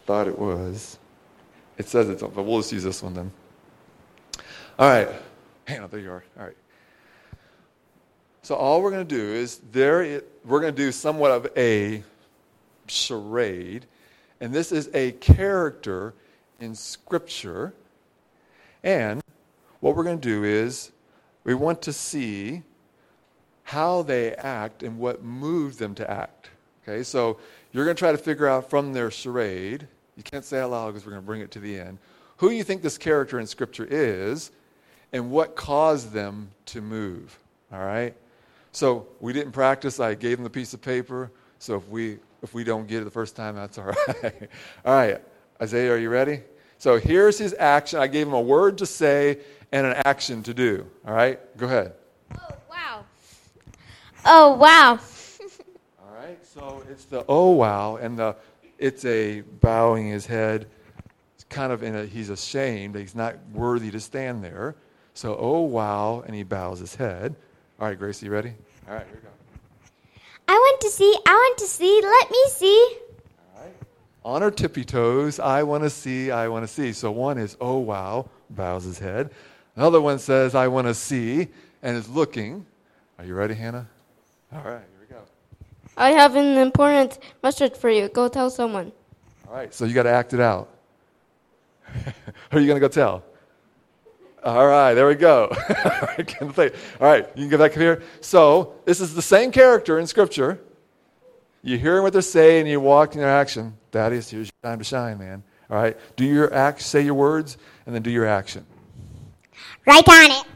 thought it was. It says it's, but we'll just use this one then. All right. Hang on, there you are. All right. So all we're going to do is we're going to do somewhat of a charade, and this is a character in Scripture. And what we're going to do is we want to see how they act and what moved them to act. Okay, so you're going to try to figure out from their charade, you can't say it out loud because we're going to bring it to the end, who you think this character in Scripture is and what caused them to move. All right? So we didn't practice. I gave them the piece of paper. So if we don't get it the first time, that's all right. All right, Isaiah, are you ready? So here's his action. I gave him a word to say and an action to do. All right? Go ahead. Oh, wow. Oh, wow. All right, so it's the oh, wow, and it's a bowing his head. It's kind of he's ashamed that he's not worthy to stand there. So, oh, wow, and he bows his head. All right, Gracie, you ready? All right, here we go. I want to see, let me see. All right. On her tippy toes, I want to see. So one is, oh, wow, bows his head. Another one says, I want to see, and is looking. Are you ready, Hannah? All right, here we go. I have an important message for you. Go tell someone. All right, so you got to act it out. Who are you going to go tell? All right, there we go. All right, you can get back here. So this is the same character in Scripture. You hear what they're saying, and you walk in their action. Thaddeus, here's your time to shine, man. All right, do your act, say your words, and then do your action. Right on it.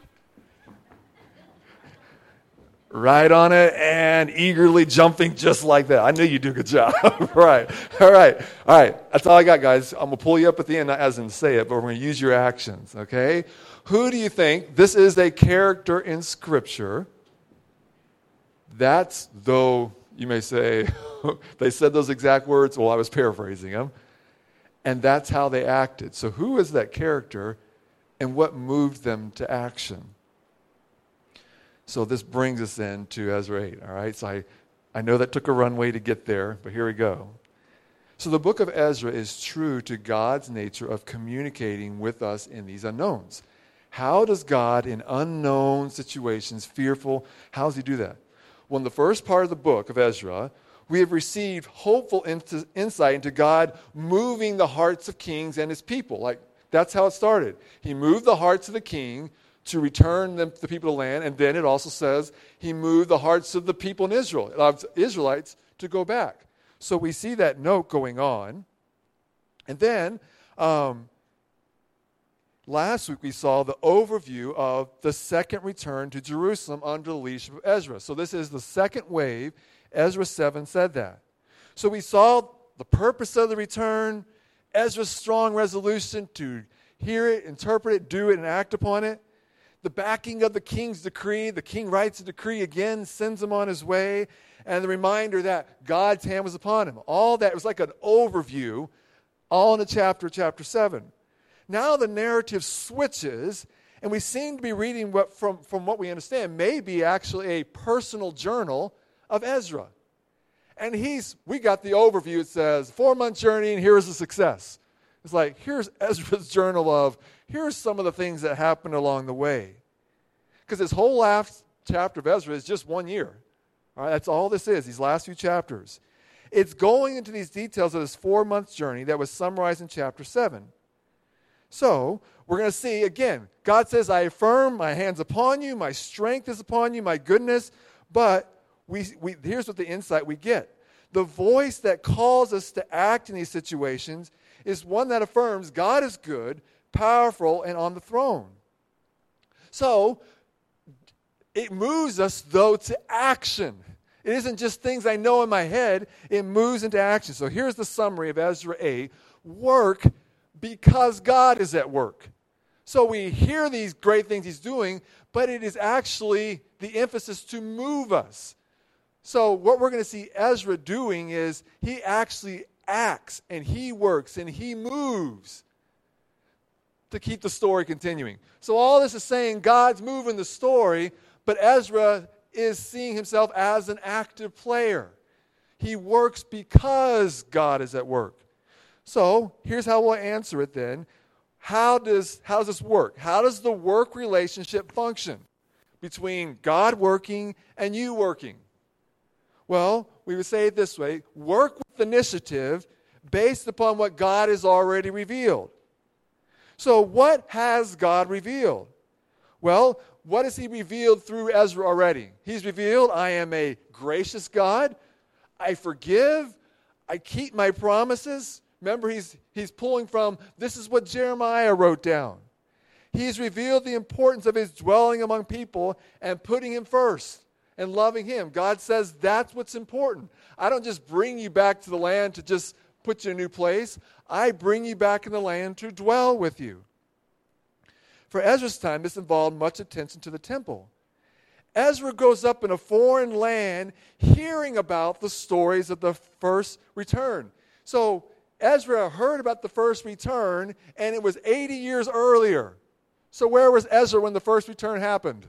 Right on it and eagerly jumping just like that. I knew you'd do a good job. Right. All right. That's all I got, guys. I'm going to pull you up at the end, not as in say it, but we're going to use your actions, okay? Who do you think, this is a character in Scripture, that's, though you may say, they said those exact words, well, I was paraphrasing them, and that's how they acted. So who is that character and what moved them to action? So this brings us then to Ezra 8, all right? So I know that took a runway to get there, but here we go. So the book of Ezra is true to God's nature of communicating with us in these unknowns. How does God, in unknown situations, fearful, how does he do that? Well, in the first part of the book of Ezra, we have received hopeful insight into God moving the hearts of kings and his people. Like, that's how it started. He moved the hearts of the king to return the people to land, and then it also says he moved the hearts of the people in Israel, of Israelites, to go back. So we see that note going on. And then last week we saw the overview of the second return to Jerusalem under the leadership of Ezra. So this is the second wave. Ezra 7 said that. So we saw the purpose of the return, Ezra's strong resolution to hear it, interpret it, do it, and act upon it. The backing of the king's decree. The king writes a decree again, sends him on his way, and the reminder that God's hand was upon him. All that was like an overview, all in the chapter 7. Now the narrative switches, and we seem to be reading from what we understand, may be actually a personal journal of Ezra. And we got the overview. It says, 4-month journey, and here's the success. It's like, here's Ezra's journal of, here's some of the things that happened along the way. Because this whole last chapter of Ezra is just 1 year. All right, that's all this is, these last few chapters. It's going into these details of this 4-month journey that was summarized in chapter 7. So, we're going to see, again, God says, I affirm my hands upon you, my strength is upon you, my goodness. But here's what the insight we get. The voice that calls us to act in these situations is one that affirms God is good, powerful, and on the throne. So, it moves us, though, to action. It isn't just things I know in my head. It moves into action. So here's the summary of Ezra 8. Work because God is at work. So we hear these great things he's doing, but it is actually the emphasis to move us. So what we're going to see Ezra doing is he actually acts and he works and he moves to keep the story continuing. So all this is saying God's moving the story, but Ezra is seeing himself as an active player. He works because God is at work. So here's how we'll answer it then. How does this work? How does the work relationship function between God working and you working? Well, we would say it this way: work with initiative based upon what God has already revealed. So what has God revealed? Well, what has he revealed through Ezra already? He's revealed, I am a gracious God. I forgive. I keep my promises. Remember, he's pulling from, this is what Jeremiah wrote down. He's revealed the importance of his dwelling among people and putting him first and loving him. God says that's what's important. I don't just bring you back to the land to just put you in a new place. I bring you back in the land to dwell with you. For Ezra's time, this involved much attention to the temple. Ezra grows up in a foreign land hearing about the stories of the first return. So Ezra heard about the first return, and it was 80 years earlier. So where was Ezra when the first return happened?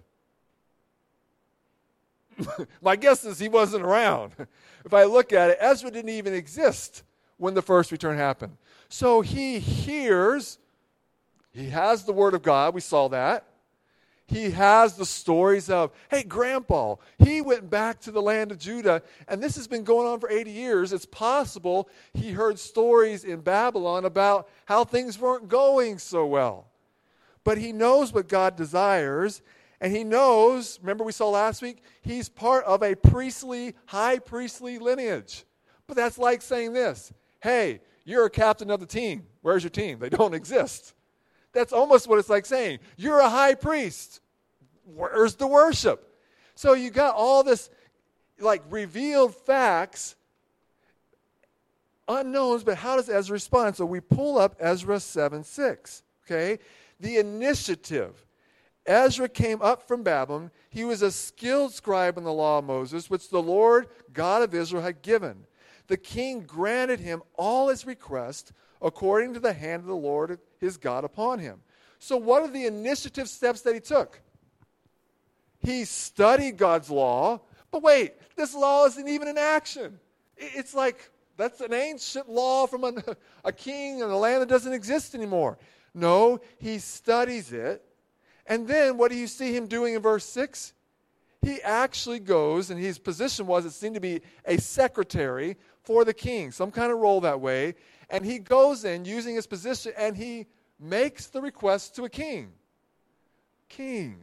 My guess is he wasn't around. If I look at it, Ezra didn't even exist when the first return happened. So he hears, he has the word of God, we saw that. He has the stories of, hey, Grandpa, he went back to the land of Judah, and this has been going on for 80 years. It's possible he heard stories in Babylon about how things weren't going so well. But he knows what God desires, and he knows, remember we saw last week, he's part of a priestly, high priestly lineage. But that's like saying this, hey, you're a captain of the team. Where's your team? They don't exist. That's almost what it's like saying, you're a high priest. Where's the worship? So you got all this like revealed facts, unknowns, but how does Ezra respond? So we pull up Ezra 7:6, okay? The initiative. Ezra came up from Babylon. He was a skilled scribe in the law of Moses, which the Lord God of Israel had given. The king granted him all his requests according to the hand of the Lord his God upon him. So what are the initiative steps that he took? He studied God's law, but wait, this law isn't even in action. It's like, that's an ancient law from a king in a land that doesn't exist anymore. No, he studies it. And then what do you see him doing in verse 6? He actually goes, and his position was, it seemed to be a secretary for the king, some kind of role that way. And he goes in using his position, and he makes the request to a king. King,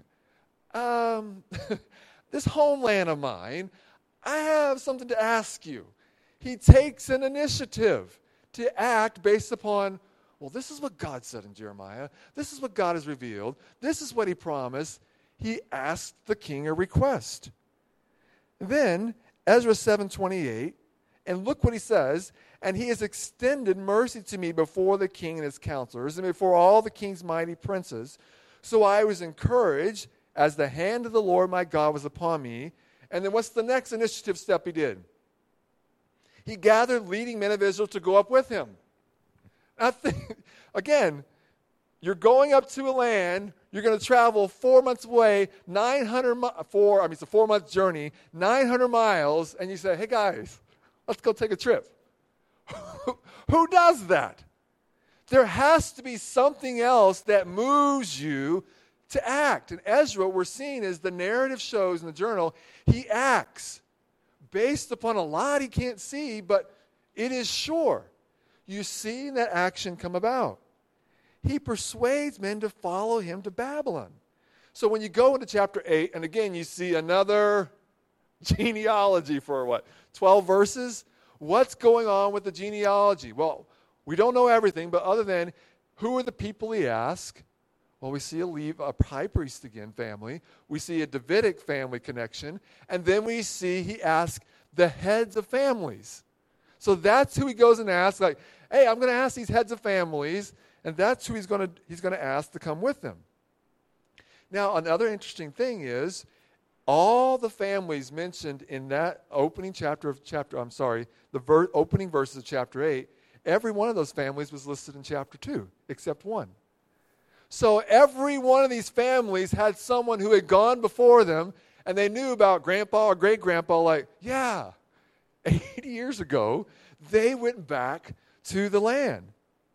this homeland of mine, I have something to ask you. He takes an initiative to act based upon, well, this is what God said in Jeremiah. This is what God has revealed. This is what he promised. He asked the king a request. Then, Ezra 7:28, and look what he says, and he has extended mercy to me before the king and his counselors and before all the king's mighty princes. So I was encouraged as the hand of the Lord my God was upon me. And then what's the next initiative step he did? He gathered leading men of Israel to go up with him. Again, you're going up to a land, you're going to travel 4 months away, it's a 4-month journey, 900 miles, and you say, hey guys, let's go take a trip. Who does that? There has to be something else that moves you to act. And Ezra, what we're seeing is the narrative shows in the journal, he acts based upon a lot he can't see, but it is sure. You see that action come about. He persuades men to follow him to Babylon. So when you go into chapter 8, and again you see another genealogy for 12 verses? What's going on with the genealogy? Well, we don't know everything, but other than who are the people he asked? Well, we see a high priest again family. We see a Davidic family connection. And then we see he asks the heads of families. So that's who he goes and asks, like, hey, I'm going to ask these heads of families, and that's who he's going to ask to come with him. Now, another interesting thing is, all the families mentioned in that opening opening verses of chapter 8, every one of those families was listed in chapter 2, except one. So every one of these families had someone who had gone before them, and they knew about grandpa or great-grandpa, like, yeah, 80 years ago, they went back to the land.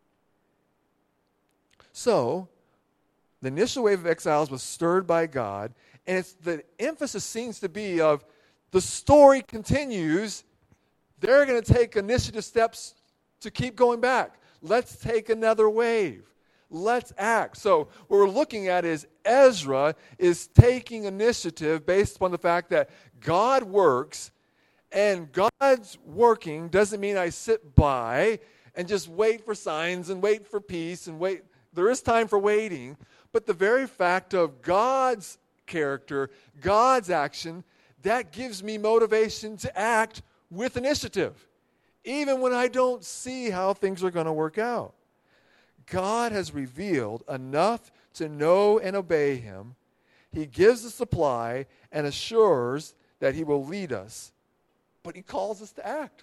So, the initial wave of exiles was stirred by God, and the emphasis seems to be of the story continues. They're going to take initiative steps to keep going back. Let's take another wave. Let's act. So what we're looking at is Ezra is taking initiative based upon the fact that God works, and God's working doesn't mean I sit by and just wait for signs and wait for peace and wait. There is time for waiting, but the very fact of God's character, God's action, that gives me motivation to act with initiative, even when I don't see how things are going to work out. God has revealed enough to know and obey him. He gives the supply and assures that he will lead us, but he calls us to act.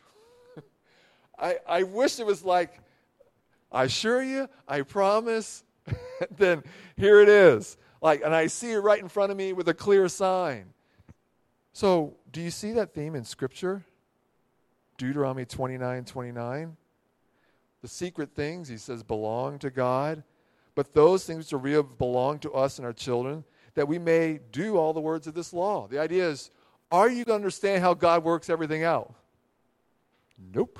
I wish it was like, I assure you, I promise, then here it is. And I see it right in front of me with a clear sign. So, do you see that theme in Scripture? Deuteronomy 29:29. The secret things, he says, belong to God, but those things which are real belong to us and our children, that we may do all the words of this law. The idea is, are you going to understand how God works everything out? Nope.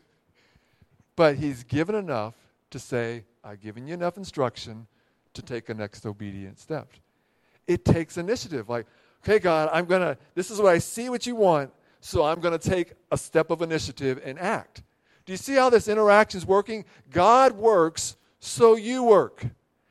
But he's given enough to say, I've given you enough instruction to take a next obedient step. It takes initiative. Okay, God, this is what I see what you want, so I'm going to take a step of initiative and act. Do you see how this interaction is working? God works, so you work.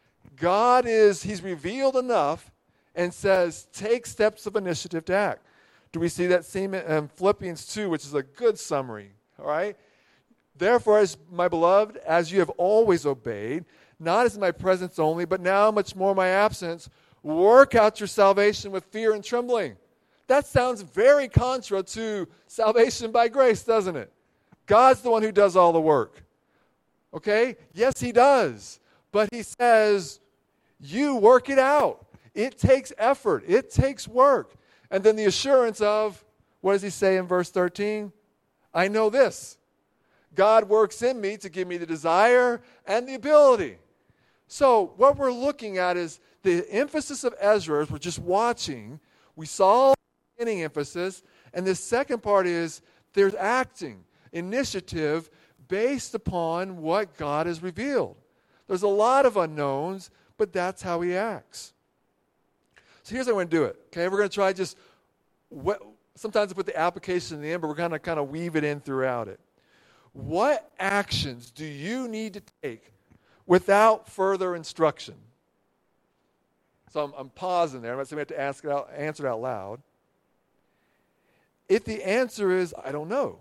He's revealed enough and says, take steps of initiative to act. Do we see that theme in Philippians 2, which is a good summary, all right? Therefore, as my beloved, as you have always obeyed, not as in my presence only, but now much more in my absence, work out your salvation with fear and trembling. That sounds very contra to salvation by grace, doesn't it? God's the one who does all the work. Okay? Yes, he does. But he says, you work it out. It takes effort. It takes work. And then the assurance of, what does he say in verse 13? I know this. God works in me to give me the desire and the ability. So what we're looking at is the emphasis of Ezra, as we're just watching. We saw the beginning emphasis, and the second part is there's acting, initiative based upon what God has revealed. There's a lot of unknowns, but that's how he acts. So here's how we're going to do it. Okay, we're going to try sometimes I put the application in the end, but we're going to kind of weave it in throughout it. What actions do you need to take without further instruction? So I'm pausing there. I'm not saying we have to answer it out loud. If the answer is, I don't know,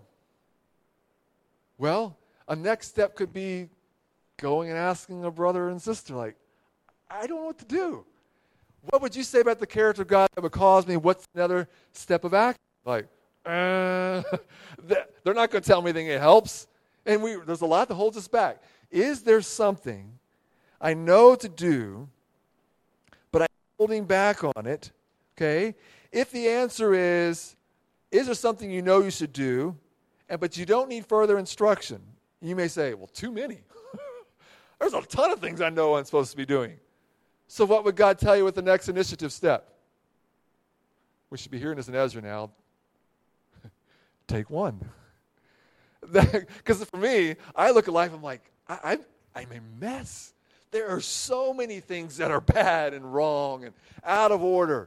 well, a next step could be going and asking a brother and sister, I don't know what to do. What would you say about the character of God that would cause me? What's another step of action? They're not going to tell me anything that helps. And there's a lot that holds us back. Is there something I know to do, but I'm holding back on it? Okay? If the answer is there something you know you should do, but you don't need further instruction, you may say, well, too many. There's a ton of things I know I'm supposed to be doing. So what would God tell you with the next initiative step? We should be hearing this in Ezra now. Take one. Because for me, I look at life, I'm like, I'm a mess. There are so many things that are bad and wrong and out of order.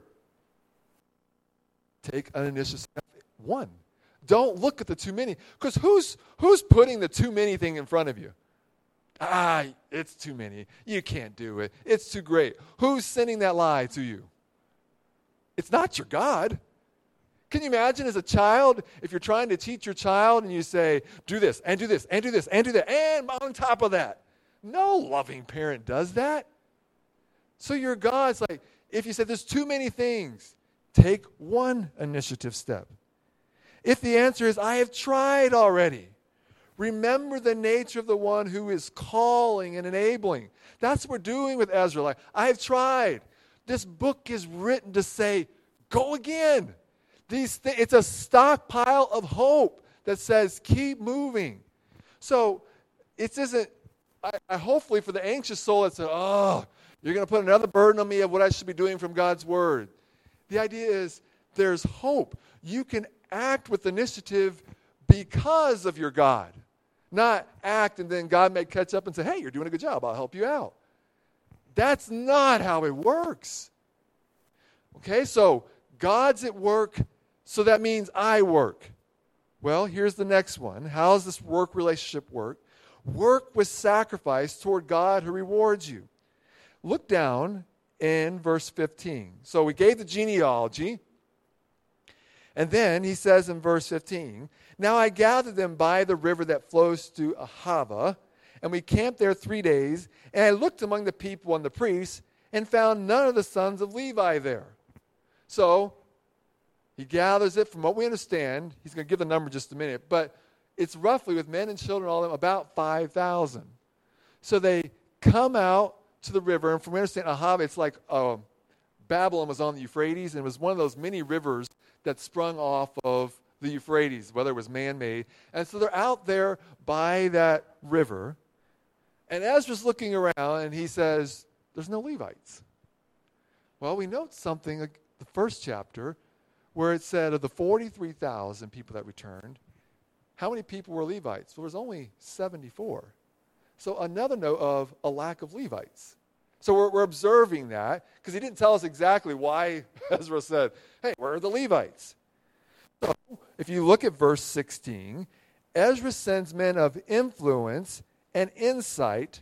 Take an initiative step. One. Don't look at the too many. Because who's putting the too many thing in front of you? It's too many. You can't do it. It's too great. Who's sending that lie to you? It's not your God. Can you imagine as a child, if you're trying to teach your child and you say, do this, and do this, and do this, and do that, and on top of that? No loving parent does that. So your God's like, if you said there's too many things, take one initiative step. If the answer is, I have tried already, remember the nature of the one who is calling and enabling. That's what we're doing with Ezra. I have tried. This book is written to say, go again. It's a stockpile of hope that says, keep moving. So it isn't, I hopefully for the anxious soul that said, oh, you're going to put another burden on me of what I should be doing from God's word. The idea is there's hope. You can act with initiative because of your God. Not act and then God may catch up and say, hey, you're doing a good job. I'll help you out. That's not how it works. Okay, so God's at work, so that means I work. Well, here's the next one. How does this work relationship work? Work with sacrifice toward God who rewards you. Look down in verse 15. So we gave the genealogy. And then he says in verse 15, now I gathered them by the river that flows to Ahava, and we camped there 3 days, and I looked among the people and the priests, and found none of the sons of Levi there. So he gathers it from what we understand. He's going to give the number in just a minute, but it's roughly, with men and children, all of them, about 5,000. So they come out to the river, and from what we understand, Ahava, it's like Babylon was on the Euphrates, and it was one of those many rivers that sprung off of the Euphrates, whether it was man-made. And so they're out there by that river, and Ezra's looking around, and he says, there's no Levites. Well, we note something, the first chapter, where it said of the 43,000 people that returned, how many people were Levites? Well, there was only 74. So another note of a lack of Levites. So we're observing that, because he didn't tell us exactly why Ezra said, hey, where are the Levites? So if you look at verse 16, Ezra sends men of influence and insight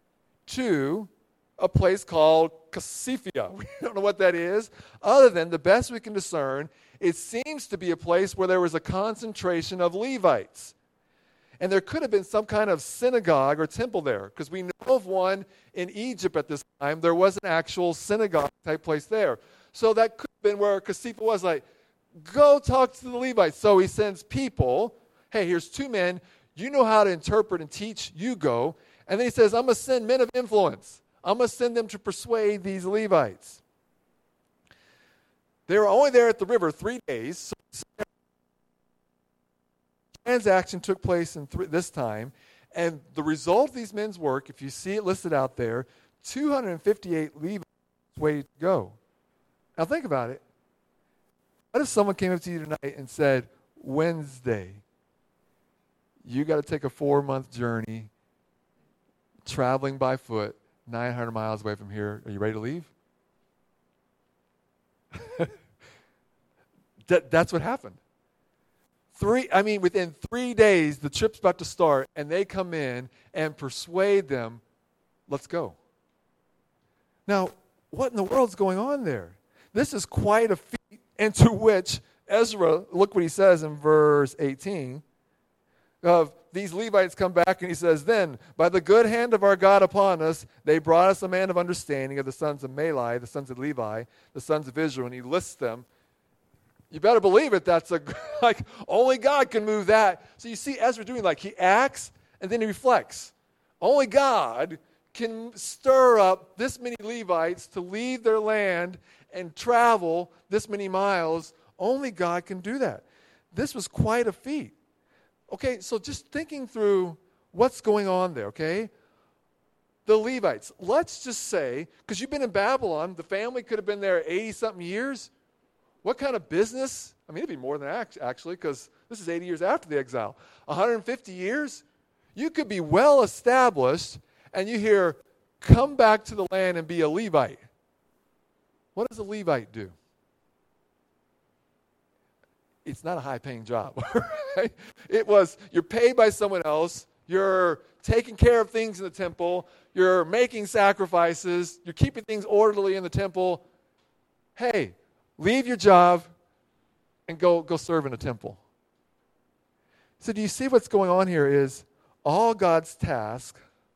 to a place called Casiphia. We don't know what that is, other than the best we can discern, it seems to be a place where there was a concentration of Levites. And there could have been some kind of synagogue or temple there, because we know of one in Egypt at this time. There was an actual synagogue type place there. So that could have been where Casiphia was, like, go talk to the Levites. So he sends people, hey, here's 2 men. You know how to interpret and teach, you go. And then he says, I'm going to send men of influence. I'm going to send them to persuade these Levites. They were only there at the river 3 days. So transaction took place in this time, and the result of these men's work, if you see it listed out there, 258 Levites waiting to go. Now think about it. What if someone came up to you tonight and said, Wednesday, you got to take a 4-month journey, traveling by foot, 900 miles away from here. Are you ready to leave? That's what happened. Within 3 days, the trip's about to start, and they come in and persuade them, let's go. Now, what in the world's going on there? This is quite a feat, into which Ezra, look what he says in verse 18, of these Levites come back, and he says, then, by the good hand of our God upon us, they brought us a man of understanding of the sons of Malai, the sons of Levi, the sons of Israel, and he lists them. You better believe it. That's like only God can move that. So you see Ezra doing, like, he acts and then he reflects. Only God can stir up this many Levites to leave their land and travel this many miles. Only God can do that. This was quite a feat. Okay, so just thinking through what's going on there, okay? The Levites, let's just say, because you've been in Babylon, the family could have been there 80-something years. What kind of business? I mean, it'd be more than that, actually, because this is 80 years after the exile. 150 years? You could be well established, and you hear, come back to the land and be a Levite. What does a Levite do? It's not a high-paying job. Right? You're paid by someone else. You're taking care of things in the temple. You're making sacrifices. You're keeping things orderly in the temple. Hey, leave your job and go serve in a temple. So do you see what's going on here is all God's tasks,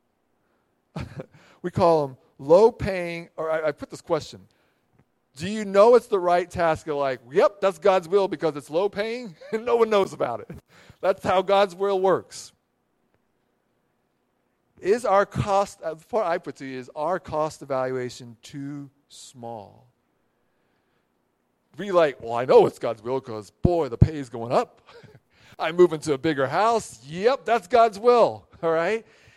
we call them low-paying, or I put this question, do you know it's the right task? You're like, yep, that's God's will because it's low-paying and no one knows about it. That's how God's will works. Is our cost, before I put to you, is our cost evaluation too small? Be like, well, I know it's God's will because, boy, the pay is going up. I move into a bigger house. Yep, that's God's will, all right?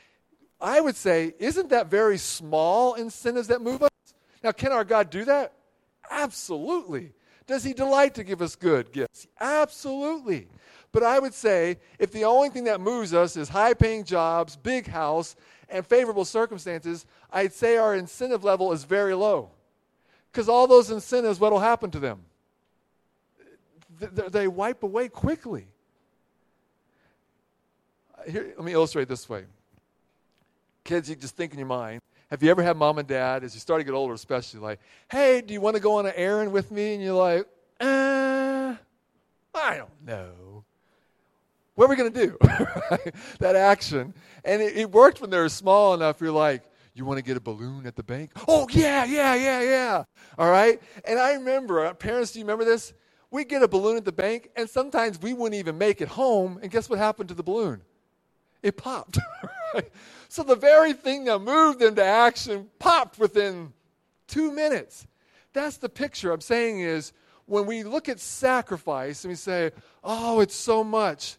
I would say, isn't that very small incentives that move us? Now, can our God do that? Absolutely. Does he delight to give us good gifts? Absolutely. But I would say, if the only thing that moves us is high-paying jobs, big house, and favorable circumstances, I'd say our incentive level is very low. Because all those incentives, what will happen to them? They wipe away quickly. Here, let me illustrate this way. Kids, you just think in your mind, have you ever had mom and dad, as you start to get older especially, like, hey, do you want to go on an errand with me? And you're like, I don't know. What are we going to do? That action. And it worked when they were small enough. You're like, you want to get a balloon at the bank? Oh, yeah. All right? And I remember, parents, do you remember this? We'd get a balloon at the bank, and sometimes we wouldn't even make it home. And guess what happened to the balloon? It popped. Right? So the very thing that moved them to action popped within 2 minutes. That's the picture I'm saying is when we look at sacrifice and we say, oh, it's so much,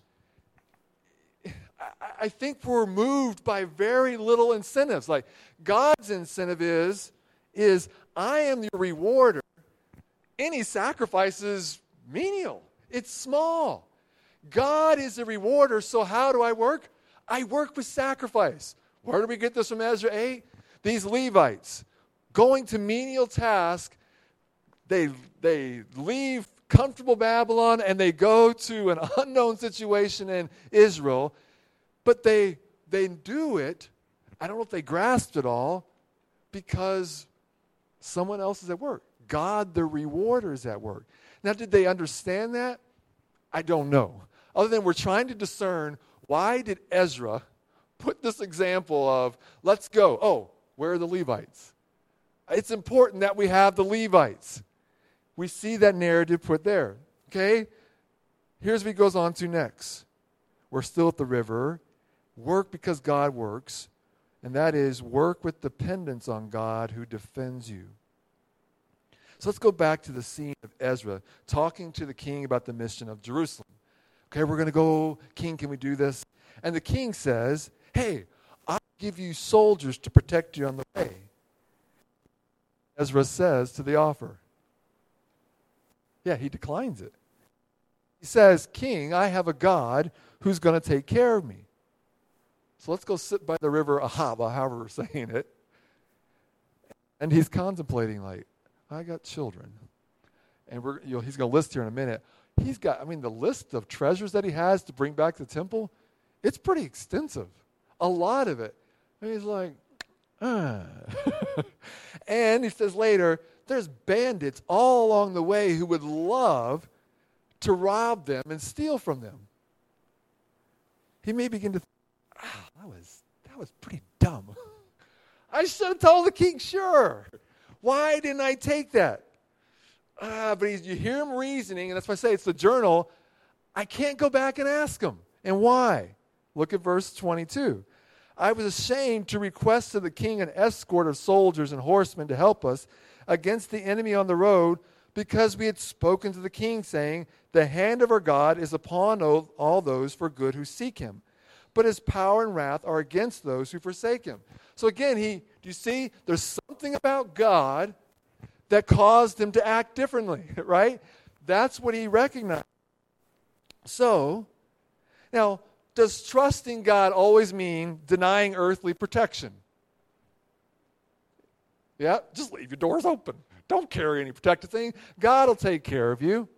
I think we're moved by very little incentives. Like God's incentive is I am the rewarder. Any sacrifice is menial. It's small. God is the rewarder, so how do I work? I work with sacrifice. Where do we get this from Ezra 8? These Levites, going to menial task, they leave comfortable Babylon and they go to an unknown situation in Israel, but they do it, I don't know if they grasped it all, because someone else is at work. God, the rewarder, is at work. Now, did they understand that? I don't know. Other than we're trying to discern, why did Ezra put this example of, let's go. Oh, where are the Levites? It's important that we have the Levites. We see that narrative put there. Okay? Here's what he goes on to next. We're still at the river. Work because God works. And that is work with dependence on God who defends you. So let's go back to the scene of Ezra talking to the king about the mission of Jerusalem. Okay, we're going to go. King, can we do this? And the king says, hey, I'll give you soldiers to protect you on the way. Ezra says to the offer. Yeah, he declines it. He says, King, I have a God who's going to take care of me. So let's go sit by the river Ahava, however we're saying it. And he's contemplating like, I got children. And he's going to list here in a minute. He's got, the list of treasures that he has to bring back to the temple, it's pretty extensive. A lot of it. And he's like, And he says later, there's bandits all along the way who would love to rob them and steal from them. He may begin to think, that was pretty dumb. I should have told the king, sure. Why didn't I take that? But you hear him reasoning, and that's why I say it's the journal. I can't go back and ask him. And why? Look at verse 22. I was ashamed to request of the king an escort of soldiers and horsemen to help us against the enemy on the road, because we had spoken to the king, saying, the hand of our God is upon all those for good who seek him. But his power and wrath are against those who forsake him. So again, do you see, there's something about God that caused him to act differently, right? That's what he recognized. So, now, does trusting God always mean denying earthly protection? Yeah, just leave your doors open. Don't carry any protective thing. God will take care of you.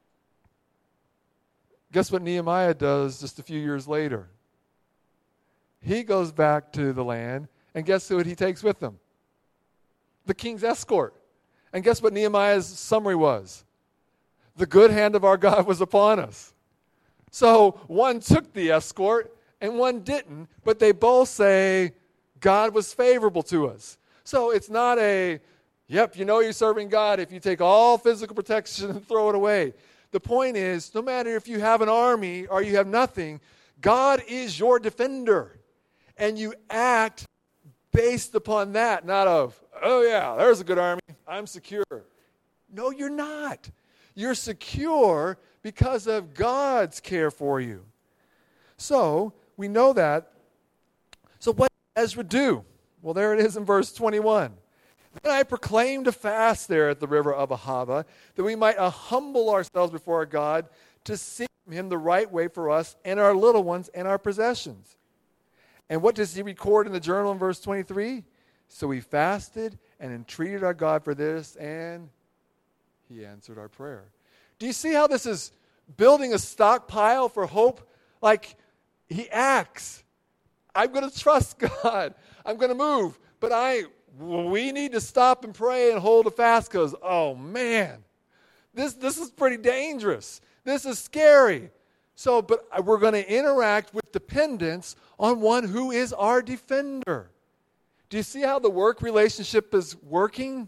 Guess what Nehemiah does just a few years later? He goes back to the land, and guess who he takes with him? The king's escort. And guess what Nehemiah's summary was? The good hand of our God was upon us. So one took the escort and one didn't, but they both say God was favorable to us. So it's not you're serving God if you take all physical protection and throw it away. The point is, no matter if you have an army or you have nothing, God is your defender. And you act based upon that, not of, oh yeah, there's a good army, I'm secure. No, you're not. You're secure because of God's care for you. So, we know that. So what Ezra do? Well, there it is in verse 21. Then I proclaimed a fast there at the river of Ahava, that we might humble ourselves before our God to seek him the right way for us and our little ones and our possessions. And what does he record in the journal in verse 23? So we fasted and entreated our God for this, and he answered our prayer. Do you see how this is building a stockpile for hope? Like, he acts. I'm going to trust God. I'm going to move. But we need to stop and pray and hold a fast because, oh man, this is pretty dangerous. This is scary. So, but we're going to interact with dependence on one who is our defender. Do you see how the work relationship is working?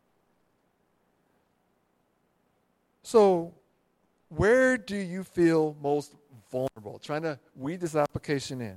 So, where do you feel most vulnerable? Trying to weed this application in.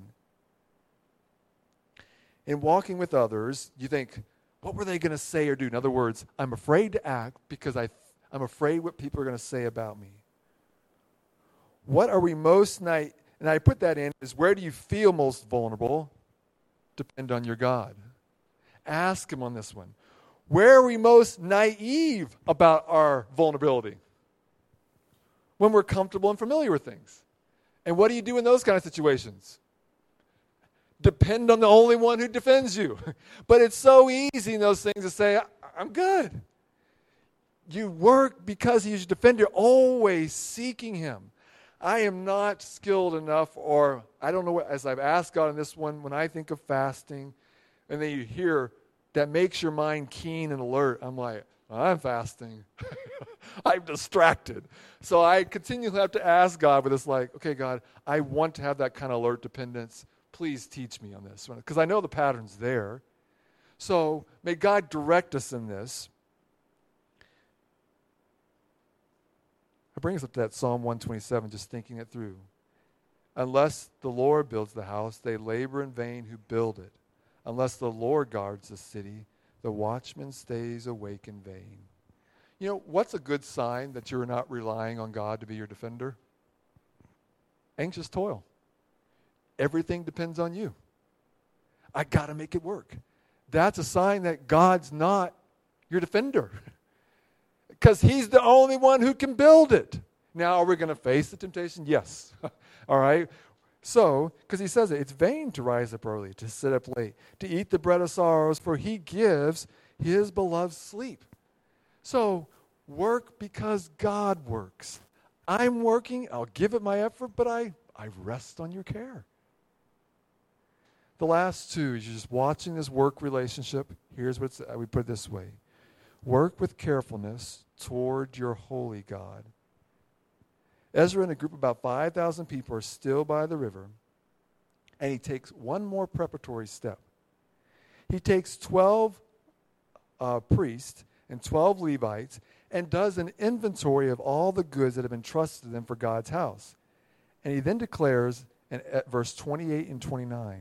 In walking with others, you think, what were they going to say or do? In other words, I'm afraid to act because I'm afraid what people are going to say about me. What are we most and I put that in, is where do you feel most vulnerable? Depend on your God. Ask him on this one. Where are we most naive about our vulnerability? When we're comfortable and familiar with things. And what do you do in those kind of situations? Depend on the only one who defends you. But it's so easy in those things to say, I'm good. You work because he's your defender, always seeking him. I am not skilled enough, or I don't know what, as I've asked God on this one, when I think of fasting, and then you hear that makes your mind keen and alert, I'm like, I'm fasting. I'm distracted. So I continually have to ask God with this, like, okay, God, I want to have that kind of alert dependence. Please teach me on this one, because I know the pattern's there. So may God direct us in this. I bring us up to that Psalm 127, just thinking it through. Unless the Lord builds the house, they labor in vain who build it. Unless the Lord guards the city, the watchman stays awake in vain. You know, what's a good sign that you're not relying on God to be your defender? Anxious toil. Everything depends on you. I got to make it work. That's a sign that God's not your defender. Because he's the only one who can build it. Now, are we going to face the temptation? Yes. All right. So, because he says it's vain to rise up early, to sit up late, to eat the bread of sorrows, for he gives his beloved sleep. So, work because God works. I'm working, I'll give it my effort, but I rest on your care. The last two is you're just watching this work relationship. Here's what we put it this way. Work with carefulness toward your holy God. Ezra and a group of about 5,000 people are still by the river, and he takes one more preparatory step. He takes 12 priests and 12 Levites and does an inventory of all the goods that have been trusted to them for God's house. And he then declares in verse 28 and 29,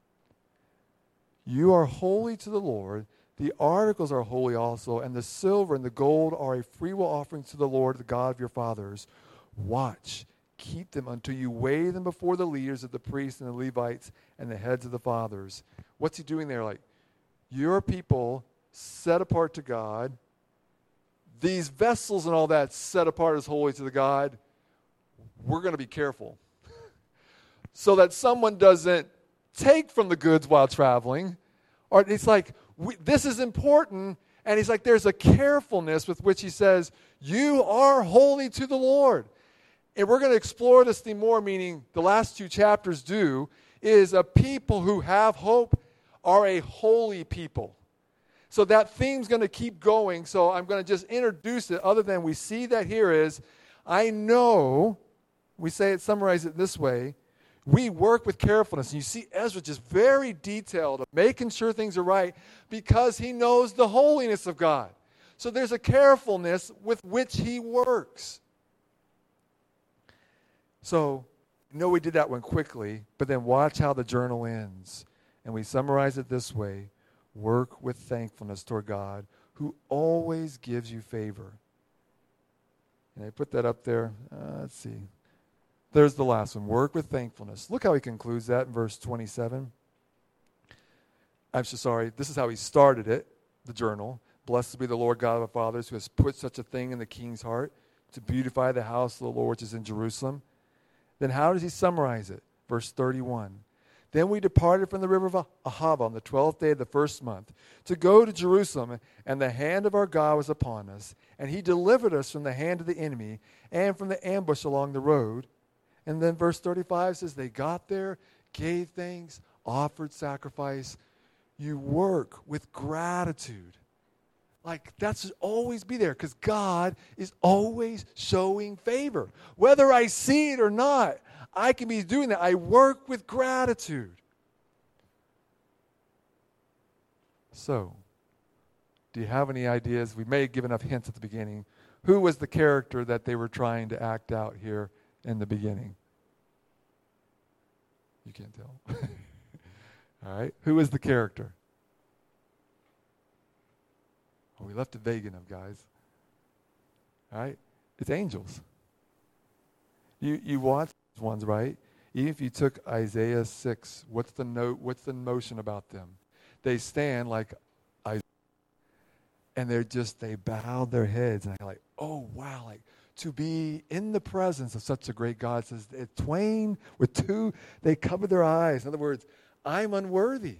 you are holy to the Lord. The articles are holy also, and the silver and the gold are a freewill offering to the Lord, the God of your fathers. Watch, keep them until you weigh them before the leaders of the priests and the Levites and the heads of the fathers. What's he doing there? Like, your people set apart to God. These vessels and all that set apart as holy to the God. We're going to be careful so that someone doesn't take from the goods while traveling. Or it's like, this is important. And he's like, there's a carefulness with which he says, you are holy to the Lord. And we're going to explore this theme more, meaning the last two chapters do, is a people who have hope are a holy people. So that theme's going to keep going. So I'm going to just introduce it, other than we see that here is, I know, we say it, summarize it this way, we work with carefulness. And you see Ezra just very detailed, making sure things are right, because he knows the holiness of God. So there's a carefulness with which he works. So, I know we did that one quickly, but then watch how the journal ends. And we summarize it this way. Work with thankfulness toward God, who always gives you favor. And I put that up there. Let's see. There's the last one. Work with thankfulness. Look how he concludes that in verse 27. I'm so sorry. This is how he started it, the journal. Blessed be the Lord God of our fathers who has put such a thing in the king's heart to beautify the house of the Lord which is in Jerusalem. Then how does he summarize it? Verse 31. Then we departed from the river of Ahava on the 12th day of the first month to go to Jerusalem, and the hand of our God was upon us, and he delivered us from the hand of the enemy and from the ambush along the road. And then verse 35 says they got there, gave thanks, offered sacrifice. You work with gratitude. Like, that should always be there because God is always showing favor. Whether I see it or not, I can be doing that. I work with gratitude. So, do you have any ideas? We may give enough hints at the beginning. Who was the character that they were trying to act out here in the beginning? You can't tell. All right. Who is the character? Oh, we left it vague enough, guys. All right. It's angels. You watch these ones, right? Even if you took Isaiah 6, what's the notion about them? They stand like Isaiah, and they bow their heads, and they're like, oh, wow, like to be in the presence of such a great God. It says, twain with two, they cover their eyes. In other words, I'm unworthy.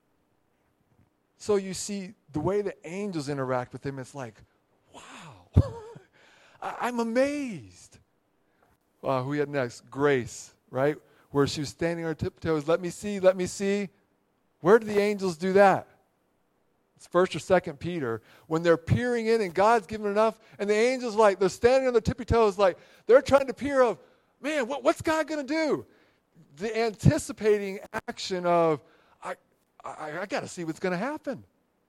So you see the way the angels interact with him, it's like, wow, I'm amazed. Who we had next? Grace, right? Where she was standing on her tiptoes, let me see, let me see. Where do the angels do that? It's 1st or 2nd Peter. When they're peering in and God's given enough, and the angels, like, they're standing on their tippy toes, like, they're trying to peer of, man, what's God going to do? The anticipating action of, I got to see what's going to happen.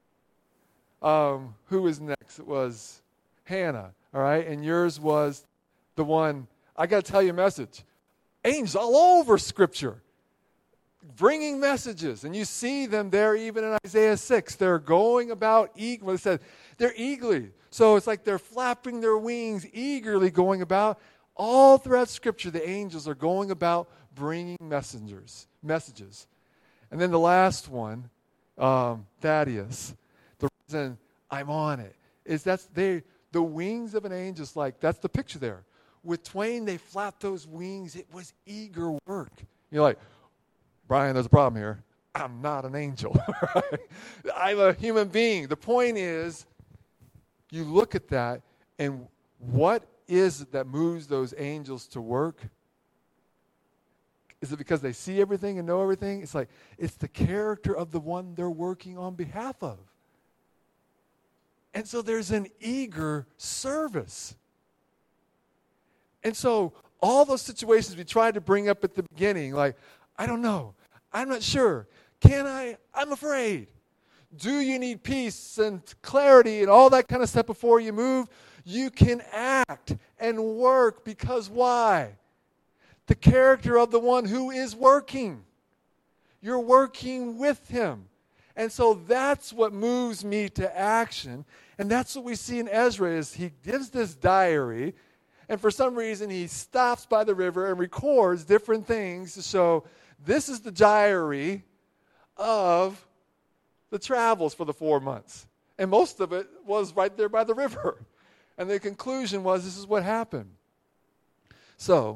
Who was next? It was Hannah, all right? And yours was the one, I got to tell you a message. Angels all over Scripture, bringing messages. And you see them there even in Isaiah 6. They're going about, it said, they're eagerly. So it's like they're flapping their wings, eagerly going about. All throughout Scripture, the angels are going about bringing messages. And then the last one, Thaddeus, the reason I'm on it is the wings of an angel is like, that's the picture there. With twain, they flapped those wings. It was eager work. You're like, Brian, there's a problem here. I'm not an angel. Right? I'm a human being. The point is, you look at that, and what is it that moves those angels to work? Is it because they see everything and know everything? It's like, it's the character of the one they're working on behalf of. And so there's an eager service. And so all those situations we tried to bring up at the beginning, like, I don't know. I'm not sure. Can I? I'm afraid. Do you need peace and clarity and all that kind of stuff before you move? You can act and work because why? The character of the one who is working. You're working with him. And so that's what moves me to action. And that's what we see in Ezra is he gives this diary, and for some reason he stops by the river and records different things to show this is the diary of the travels for the 4 months. And most of it was right there by the river. And the conclusion was this is what happened. So,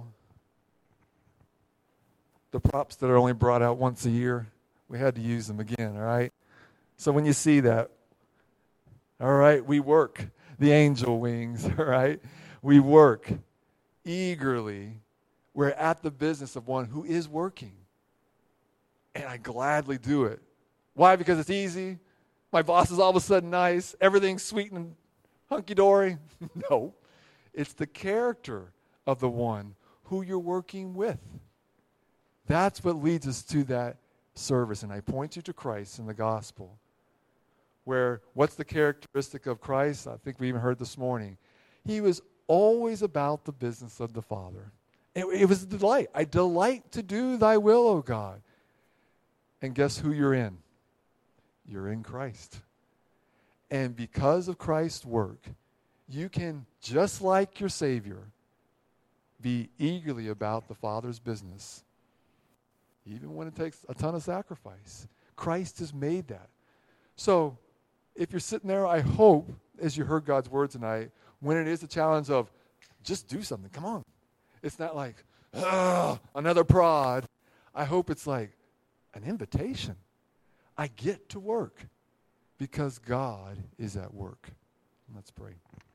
the props that are only brought out once a year, we had to use them again, all right? So when you see that, all right, we work the angel wings, all right? We work eagerly. We're at the business of one who is working. And I gladly do it. Why? Because it's easy. My boss is all of a sudden nice. Everything's sweet and hunky-dory. No. It's the character of the one who you're working with. That's what leads us to that service. And I point you to Christ in the gospel. Where, what's the characteristic of Christ? I think we even heard this morning. He was always about the business of the Father. It was a delight. I delight to do thy will, O God. And guess who you're in? You're in Christ. And because of Christ's work, you can, just like your Savior, be eagerly about the Father's business, even when it takes a ton of sacrifice. Christ has made that. So if you're sitting there, I hope, as you heard God's word tonight, when it is a challenge of just do something, come on. It's not like, another prod. I hope it's like an invitation. I get to work because God is at work. Let's pray.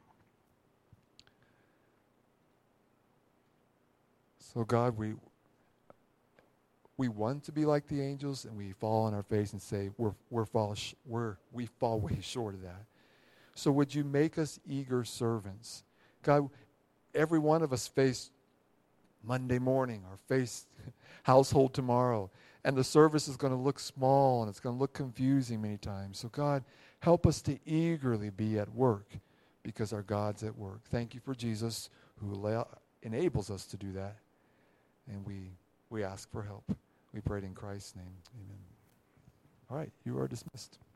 So God, we want to be like the angels, and we fall on our face and say we fall way short of that. So would you make us eager servants? God, every one of us face Monday morning or face household tomorrow, and the service is going to look small and it's going to look confusing many times. So God, help us to eagerly be at work because our God's at work. Thank you for Jesus who enables us to do that. And we ask for help. We pray it in Christ's name. Amen. All right, you are dismissed.